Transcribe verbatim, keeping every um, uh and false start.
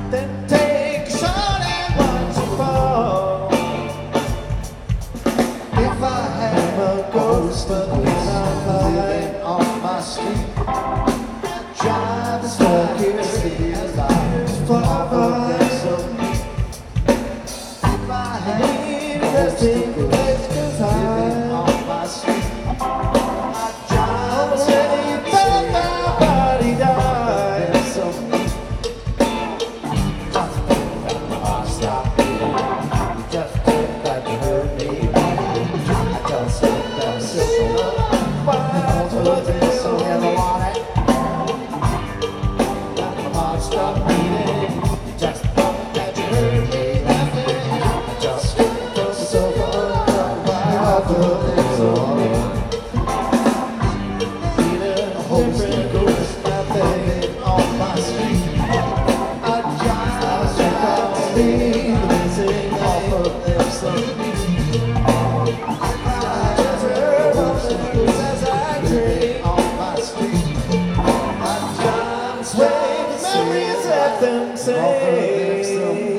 Then take a shot and watch it fall. If I had a ghost, but when I'm lying on my street, I drive the stuck here, city alive, far from so neat. If I had a resting place, cause I'm on my street, I drive the city, but my body dies so neat. Just think that my heart stopped beating. You just think that you hurt me. I just think that I'm so why would it so ever want it? That my heart stopped beating. You just thought that you hurt me laughing. I just felt so far. Why would it so hard? Needed a different ghost nothing on my street. I just got me missing off of them some beat. Memories let them say